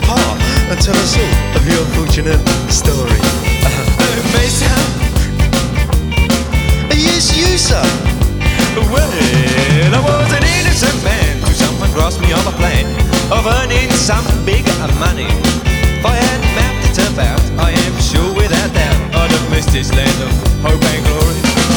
apart and tell us all of your unfortunate story. Mason? Yes, you, sir. Well, I was an innocent man till someone grasped me on a plan of earning some big money. If I had mapped it about, I am sure without doubt I'd have missed this land of hope and glory.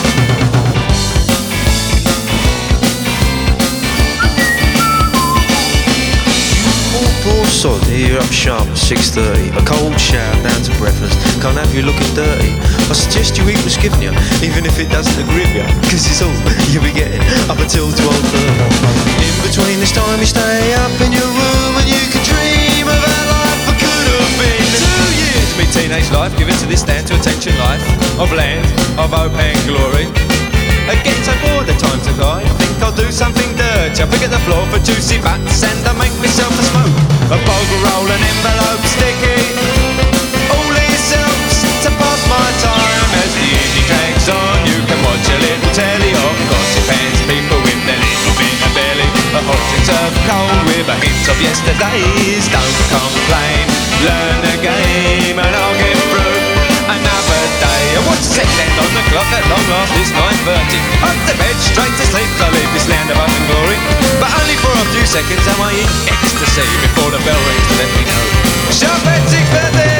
Poor sod, here up sharp at 6:30. A cold shower down to breakfast, can't have you looking dirty. I suggest you eat what's given you, even if it doesn't agree with you, cause it's all you'll be getting up until 12:30. In between this time you stay up in your room and you can dream of how life could have been. 2 years me teenage life given to this stand to attention life of land, of hope and glory. Again so bored at times of I think I'll do something dirty. I'll pick at the floor for juicy butts and I'll make myself a smoke, a bogle roll, an envelope sticky. All these helps to pass my time. As the evening drags on you can watch a little telly of gossip pants, people with their little bit of belly, a hot and served cold with a hint of yesterday's. Don't complain, learn the game and I'll get through another day. I watch the second hand on the clock at long last, it's 9:30. Up to bed, straight to sleep, I leave this land of hope and glory. But only for a few seconds am I in ecstasy before the bell rings to let me know. Sharp at 6:30.